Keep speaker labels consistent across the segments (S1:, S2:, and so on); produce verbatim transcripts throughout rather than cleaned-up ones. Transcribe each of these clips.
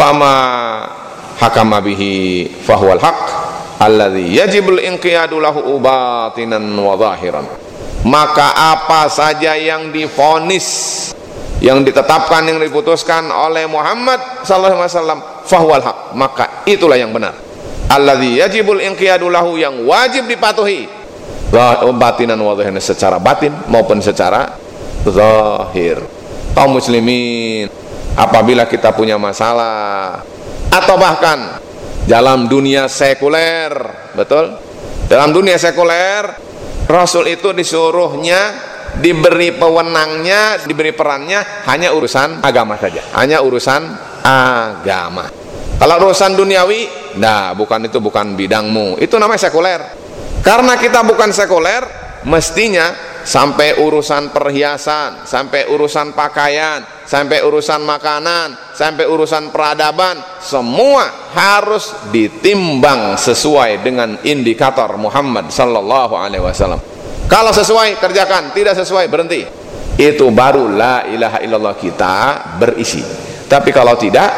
S1: fama hakama bihi fahuwal haq alladzi yajibul inqiyadu lahu batinan wa zahiran. Maka apa saja yang divonis, yang ditetapkan, yang diputuskan oleh Muhammad sallallahu alaihi wasallam, fahuwal haq, maka itulah yang benar. Alladzi yajibul inqiyadu lahu, yang wajib dipatuhi, batinan wa zahiran, secara batin maupun secara zahir. Kaum muslimin, apabila kita punya masalah atau bahkan dalam dunia sekuler, betul? Dalam dunia sekuler, Rasul itu disuruhnya, diberi pewenangnya, diberi perannya hanya urusan agama saja, hanya urusan agama. Kalau urusan duniawi, nah bukan, itu bukan bidangmu, itu namanya sekuler. Karena kita bukan sekuler, mestinya sampai urusan perhiasan, sampai urusan pakaian, sampai urusan makanan, sampai urusan peradaban, semua harus ditimbang sesuai dengan indikator Muhammad sallallahu alaihi wasallam. Kalau sesuai, kerjakan, tidak sesuai, berhenti. Itu baru la ilaha illallah kita berisi. Tapi kalau tidak,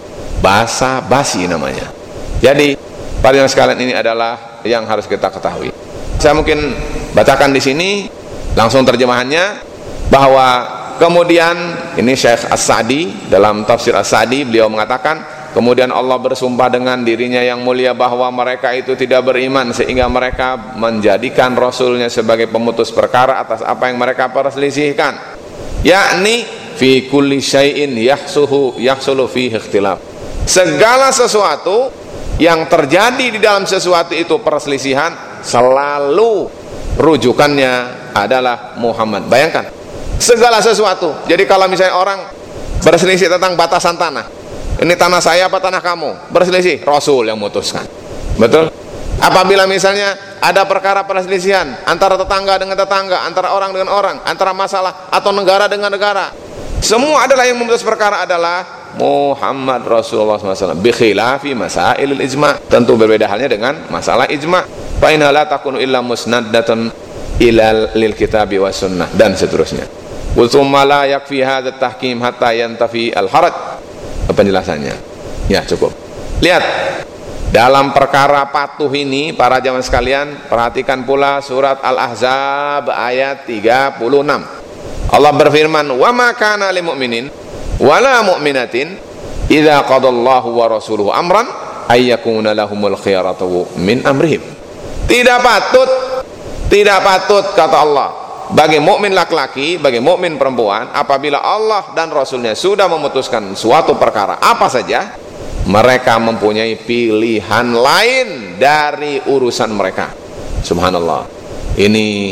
S1: basa-basi namanya. Jadi para yang sekalian, ini adalah yang harus kita ketahui. Saya mungkin bacakan di sini langsung terjemahannya, bahwa kemudian ini Syekh As-Sa'di dalam tafsir As-Sa'di, beliau mengatakan, kemudian Allah bersumpah dengan dirinya yang mulia bahwa mereka itu tidak beriman sehingga mereka menjadikan Rasulnya sebagai pemutus perkara atas apa yang mereka perselisihkan, yakni fi kulli syai'in yahsuhu yahsulu fihi ikhtilaf, segala sesuatu yang terjadi di dalam sesuatu itu perselisihan, selalu rujukannya adalah Muhammad. Bayangkan, segala sesuatu. Jadi kalau misalnya orang berselisih tentang batasan tanah, ini tanah saya apa tanah kamu, berselisih, Rasul yang memutuskan, betul? Apabila misalnya ada perkara perselisihan antara tetangga dengan tetangga, antara orang dengan orang, antara masalah atau negara dengan negara, semua adalah yang memutus perkara adalah Muhammad Rasulullah shallallahu alaihi wasallam. Bi khilafi masailil ijma', tentu berbeda halnya dengan masalah ijma'. Fa inna la takunu illa musnaddatun ila lil kitabi was sunnah, dan seterusnya. Wa tsumma la yakfi hadha tahkim hatta yantafi al haraj. Penjelasannya ya cukup. Lihat, dalam perkara patuh ini para jamaah sekalian, perhatikan pula surat Al-Ahzab ayat tiga puluh enam. Allah berfirman, wa ma kana lil mu'minin wala mu'minatin idza qadallahu wa rasuluhu amran ayyakuna lahumul khiyaratu min amrihim. Tidak patut, tidak patut kata Allah, bagi mukmin laki-laki, bagi mukmin perempuan, apabila Allah dan Rasulnya sudah memutuskan suatu perkara apa saja, mereka mempunyai pilihan lain dari urusan mereka. Subhanallah, ini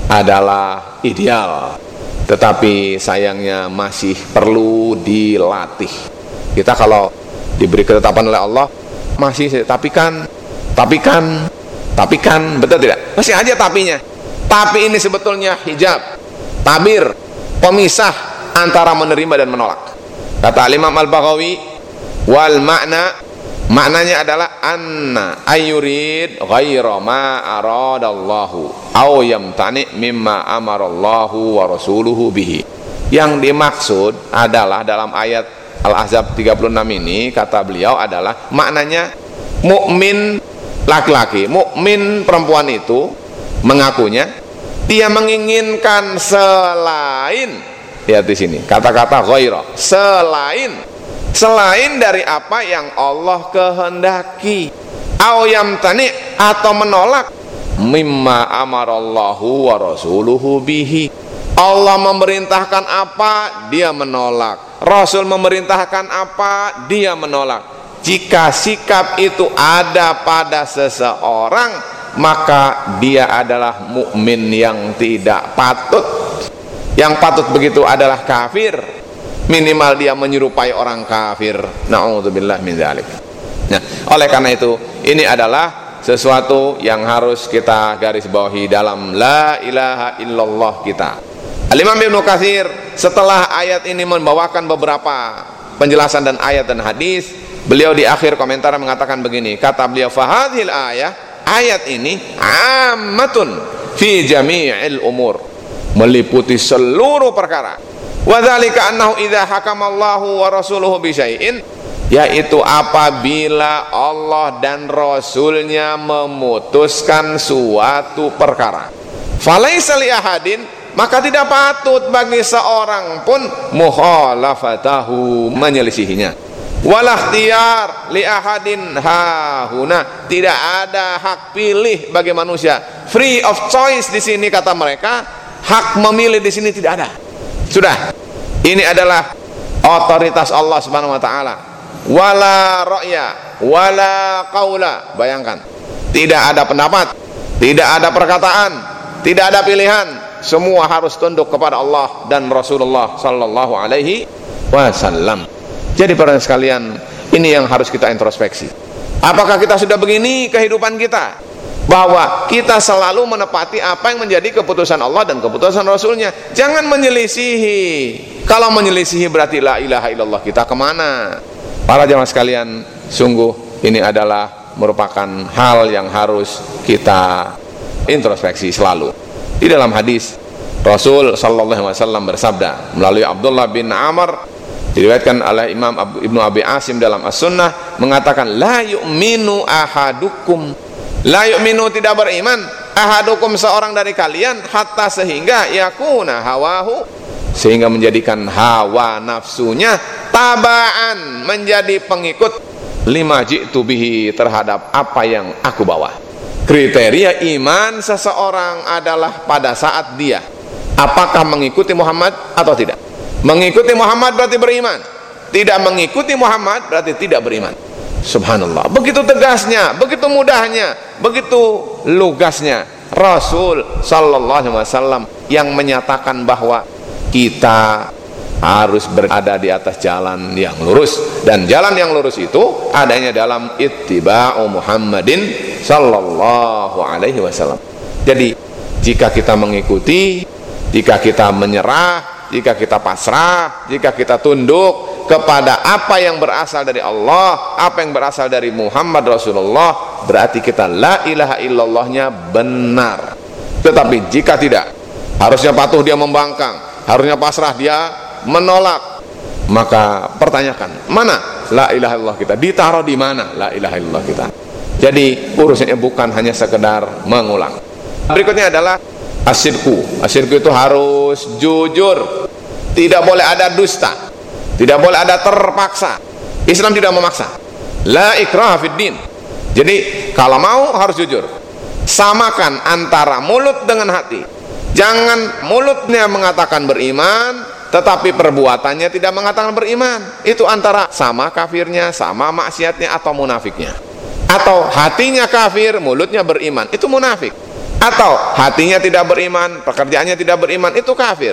S1: adalah ideal, tetapi sayangnya masih perlu dilatih. Kita kalau diberi ketetapan oleh Allah masih, tapi kan, tapi kan, tapi kan, betul tidak? Masih aja tapinya. Tapi ini sebetulnya hijab, tabir, pemisah antara menerima dan menolak. Kata Imam Al-Baghawi, wal makna, maknanya adalah anna ayurid ghaira ma aradallahu aw yamtani mimma amarallahu wa rasuluhu bihi. Yang dimaksud adalah dalam ayat Al-Ahzab tiga puluh enam ini, kata beliau adalah maknanya mukmin laki-laki, mukmin perempuan itu mengakunya dia menginginkan selain, lihat di sini kata-kata ghaira, selain selain dari apa yang Allah kehendaki, au yamtani, atau menolak mimma amarallahu wa rasuluhu bihi. Allah memerintahkan apa, dia menolak. Rasul memerintahkan apa, dia menolak. Jika sikap itu ada pada seseorang, maka dia adalah mukmin yang tidak patut. Yang patut begitu adalah kafir. Minimal dia menyerupai orang kafir. Na'udzubillah min dzalik. Nah, oleh karena itu, ini adalah sesuatu yang harus kita garis bawahi dalam la ilaha illallah kita. Al-Imam Ibnu Katsir setelah ayat ini membawakan beberapa penjelasan dan ayat dan hadis, beliau di akhir komentar mengatakan begini, kata beliau, fahadhil ayah, ayat ini ammatun fi jami'il umur, meliputi seluruh perkara. Wa dzalika annahu idza hakamallahu wa rasuluhu bi syai'in yaitu apabila Allah dan Rasulnya memutuskan suatu perkara. Falaisa li ahadin, maka tidak patut bagi seorang pun mukhalafatahu, menyelisihinya. Walakhtiyar li ahadin hahuna, tidak ada hak pilih bagi manusia. Free of choice di sini kata mereka, hak memilih di sini tidak ada. Sudah, ini adalah otoritas Allah Subhanahu wa taala. Wala ra'ya, wala qaula. Bayangkan, tidak ada pendapat, tidak ada perkataan, tidak ada pilihan, semua harus tunduk kepada Allah dan Rasulullah sallallahu alaihi wasallam. Jadi para sekalian, ini yang harus kita introspeksi. Apakah kita sudah begini kehidupan kita? Bahwa kita selalu menepati apa yang menjadi keputusan Allah dan keputusan Rasulnya. Jangan menyelisihi. Kalau menyelisihi berarti la ilaha illallah kita kemana? Para jamaah sekalian, sungguh ini adalah merupakan hal yang harus kita introspeksi selalu. Di dalam hadis Rasul sallallahu alaihi wasallam bersabda melalui Abdullah bin Amr, diriwayatkan oleh Imam Ibnu Abi Asim dalam As-Sunnah, mengatakan la yu'minu ahadukum, la yu'minu tidak beriman, ahadukum seorang dari kalian, hatta sehingga yakuna hawahu, sehingga menjadikan hawa nafsunya tabaan, menjadi pengikut lima ji'tu bihi, terhadap apa yang aku bawa. Kriteria iman seseorang adalah pada saat dia apakah mengikuti Muhammad atau tidak. Mengikuti Muhammad berarti beriman, tidak mengikuti Muhammad berarti tidak beriman. Subhanallah, begitu tegasnya, begitu mudahnya, begitu lugasnya Rasul sallallahu alaihi wasallam yang menyatakan bahwa kita harus berada di atas jalan yang lurus, dan jalan yang lurus itu adanya dalam ittiba'u Muhammadin sallallahu alaihi wasallam. Jadi jika kita mengikuti, jika kita menyerah, jika kita pasrah, jika kita tunduk kepada apa yang berasal dari Allah, apa yang berasal dari Muhammad Rasulullah, berarti kita la ilaha illallahnya benar. Tetapi jika tidak, harusnya patuh dia membangkang, harusnya pasrah dia menolak, maka pertanyakan, mana la ilaha illallah kita? Ditaruh di mana la ilaha illallah kita? Jadi urusannya bukan hanya sekedar mengulang. Berikutnya adalah asyirku. Asyirku itu harus jujur, tidak boleh ada dusta, tidak boleh ada terpaksa. Islam tidak memaksa. La ikraha fid din. Jadi kalau mau harus jujur. Samakan antara mulut dengan hati. Jangan mulutnya mengatakan beriman tetapi perbuatannya tidak mengatakan beriman. Itu antara sama kafirnya, sama maksiatnya, atau munafiknya. Atau hatinya kafir, mulutnya beriman, itu munafik. Atau hatinya tidak beriman, pekerjaannya tidak beriman, itu kafir.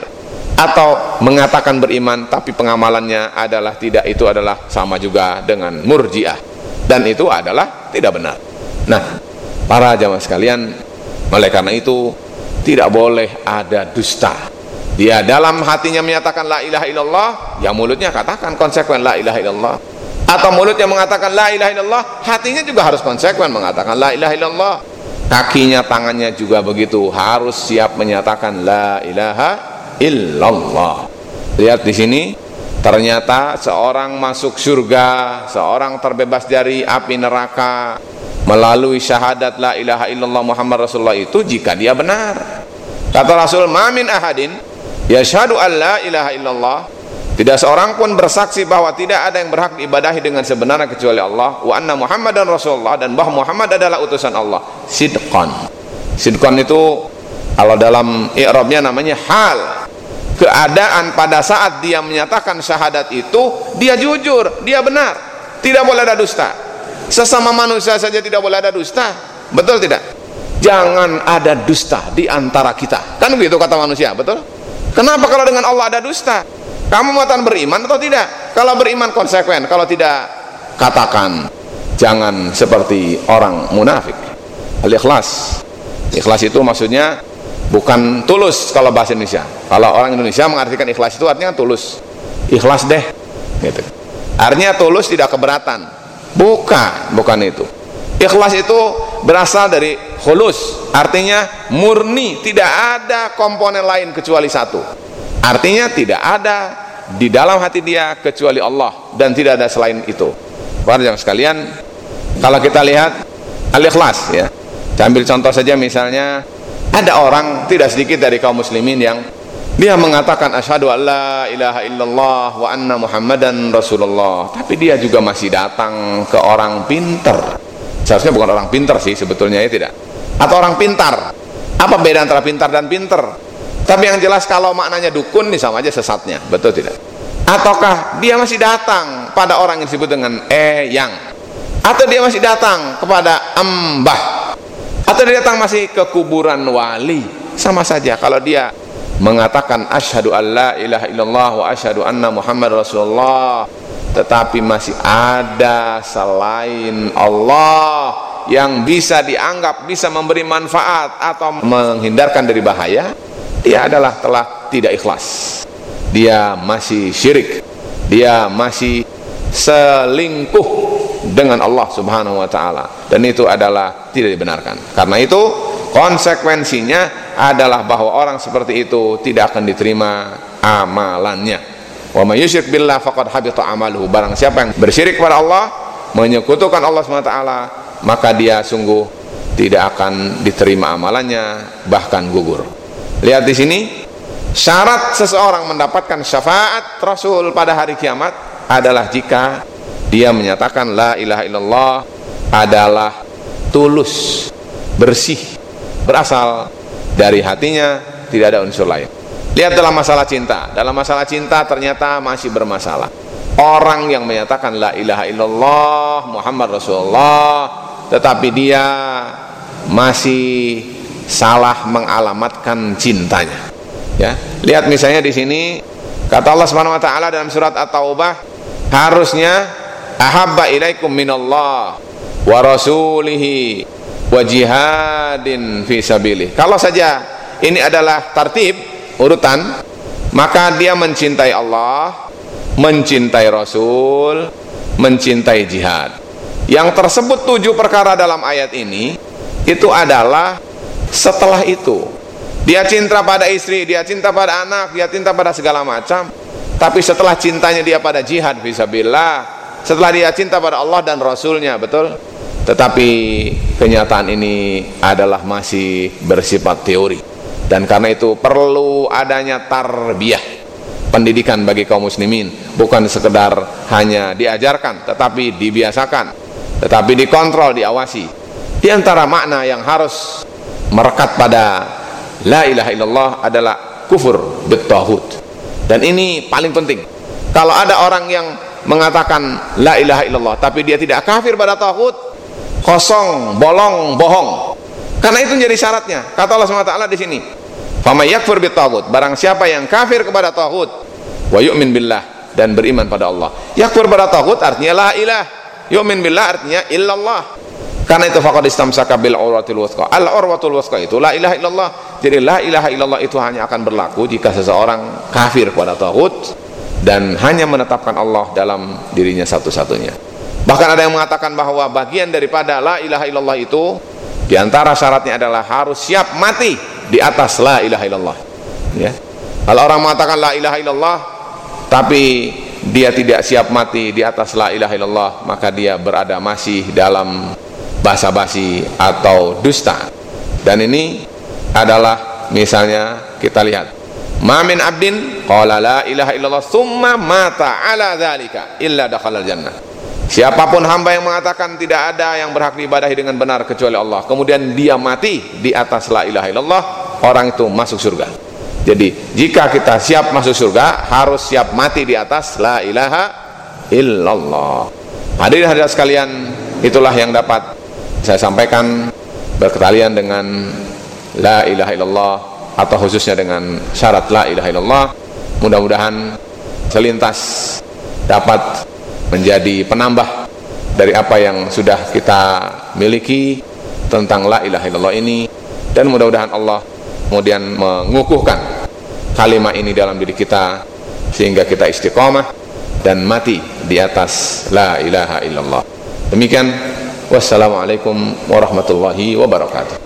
S1: Atau mengatakan beriman tapi pengamalannya adalah tidak, itu adalah sama juga dengan murjiah, dan itu adalah tidak benar. Nah, para jamaah sekalian, oleh karena itu tidak boleh ada dusta. Dia dalam hatinya menyatakan la ilaha illallah, ya mulutnya katakan konsekuen la ilaha illallah. Atau mulutnya mengatakan la ilaha illallah, hatinya juga harus konsekuen mengatakan la ilaha illallah. Kakinya, tangannya juga begitu, harus siap menyatakan la ilaha illallah. Lihat di sini, ternyata seorang masuk surga, seorang terbebas dari api neraka melalui syahadat la ilaha illallah Muhammad Rasulullah itu jika dia benar. Kata Rasul, ma min ahadin yashhadu an la ilaha illallah, tidak seorang pun bersaksi bahwa tidak ada yang berhak diibadahi dengan sebenarnya kecuali Allah, wa anna Muhammadan Rasulullah, dan bahwa Muhammad adalah utusan Allah. Sidqan. Sidqan itu kalau dalam i'rabnya namanya hal. Keadaan pada saat dia menyatakan syahadat itu, dia jujur, dia benar, tidak boleh ada dusta. Sesama manusia saja tidak boleh ada dusta, betul tidak? Jangan ada dusta di antara kita, kan begitu kata manusia, betul? Kenapa kalau dengan Allah ada dusta? Kamu mengatakan beriman atau tidak? Kalau beriman konsekuen, kalau tidak katakan. Jangan seperti orang munafik. Al-ikhlas. Ikhlas itu maksudnya bukan tulus kalau bahasa Indonesia. Kalau orang Indonesia mengartikan ikhlas itu artinya tulus. Ikhlas deh, gitu. Artinya tulus, tidak keberatan. Bukan, bukan itu. Ikhlas itu berasal dari khulus, artinya murni, tidak ada komponen lain kecuali satu. Artinya tidak ada di dalam hati dia kecuali Allah, dan tidak ada selain itu. Para jamaah sekalian, kalau kita lihat al-ikhlas ya. Saya ambil contoh saja, misalnya ada orang tidak sedikit dari kaum muslimin yang dia mengatakan asyhadu alla ilaha illallah wa anna muhammadan rasulullah, tapi dia juga masih datang ke orang pintar. Seharusnya bukan orang pintar sih sebetulnya, ya tidak, atau orang pintar. Apa beda antara pintar dan pintar? Tapi yang jelas kalau maknanya dukun ini sama aja sesatnya, betul tidak? Ataukah dia masih datang pada orang yang disebut dengan eyang, atau dia masih datang kepada embah, atau dia datang masih ke kuburan wali, sama saja. Kalau dia mengatakan asyhadu alla ilaha illallah wa asyhadu anna muhammad rasulullah, tetapi masih ada selain Allah yang bisa dianggap bisa memberi manfaat atau menghindarkan dari bahaya, dia adalah telah tidak ikhlas, dia masih syirik, dia masih selingkuh dengan Allah subhanahu wa ta'ala, dan itu adalah tidak dibenarkan. Karena itu konsekuensinya adalah bahwa orang seperti itu tidak akan diterima amalannya. Wa may yusyrik billah faqad habita amaluhu. Barang siapa yang bersyirik kepada Allah, menyekutukan Allah subhanahu wa taala, maka dia sungguh tidak akan diterima amalannya, bahkan gugur. Lihat di sini, syarat seseorang mendapatkan syafaat Rasul pada hari kiamat adalah jika dia menyatakan la ilaha illallah adalah tulus, bersih, berasal dari hatinya, tidak ada unsur lain. Lihat dalam masalah cinta, dalam masalah cinta ternyata masih bermasalah. Orang yang menyatakan la ilaha illallah Muhammad Rasulullah, tetapi dia masih salah mengalamatkan cintanya. Ya, lihat misalnya di sini kata Allah Subhanahu wa taala dalam surat At-Taubah, harusnya ahabba ilaikum minallah wa rasulihi wa jihadin fi sabilih. Kalau saja ini adalah tartib, urutan, maka dia mencintai Allah, mencintai Rasul, mencintai jihad. Yang tersebut tujuh perkara dalam ayat ini, itu adalah setelah itu. Dia cinta pada istri, dia cinta pada anak, dia cinta pada segala macam. Tapi setelah cintanya dia pada jihad fisabilillah, setelah dia cinta pada Allah dan Rasulnya, betul? Tetapi kenyataan ini adalah masih bersifat teori. Dan karena itu perlu adanya tarbiyah, pendidikan bagi kaum muslimin, bukan sekedar hanya diajarkan, tetapi dibiasakan, tetapi dikontrol, diawasi. Di antara makna yang harus merekat pada la ilaha illallah adalah kufur bit-taghut. Dan ini paling penting. Kalau ada orang yang mengatakan la ilaha illallah tapi dia tidak kafir pada taghut, kosong, bolong, bohong. Karena itu menjadi syaratnya. Kata Allah subhanahu wa taala di sini, "Faman yakfur bit-taghut," barang siapa yang kafir kepada taghut, wa yu'min billah, dan beriman pada Allah. Yakfur pada taghut artinya la ilah, yu'min billah artinya illallah. Karena itu faqad istamsaka bil urwatil wuthqa. Al urwatul wuthqa itu la ilaha illallah. Jadi la ilaha illallah itu hanya akan berlaku jika seseorang kafir kepada taghut dan hanya menetapkan Allah dalam dirinya satu-satunya. Bahkan ada yang mengatakan bahwa bagian daripada la ilaha illallah itu diantara syaratnya adalah harus siap mati di atas la ilaha illallah. Ya. Kalau orang mengatakan la ilaha illallah tapi dia tidak siap mati di atas la ilaha illallah, maka dia berada masih dalam basa-basi atau dusta. Dan ini adalah misalnya kita lihat, ma min abdin qala la ilaha illallah summa mata ala dzalika illa dakhalal jannah. Siapapun hamba yang mengatakan tidak ada yang berhak diibadahi dengan benar kecuali Allah, kemudian dia mati di atas la ilaha illallah, orang itu masuk surga. Jadi jika kita siap masuk surga, harus siap mati di atas la ilaha illallah. Hadirin hadirat sekalian, itulah yang dapat saya sampaikan berkaitan dengan la ilaha illallah, atau khususnya dengan syarat la ilaha illallah. Mudah-mudahan selintas dapat menjadi penambah dari apa yang sudah kita miliki tentang la ilaha illallah ini, dan mudah-mudahan Allah kemudian mengukuhkan kalimat ini dalam diri kita sehingga kita istiqamah dan mati di atas la ilaha illallah. Demikian, wassalamualaikum warahmatullahi wabarakatuh.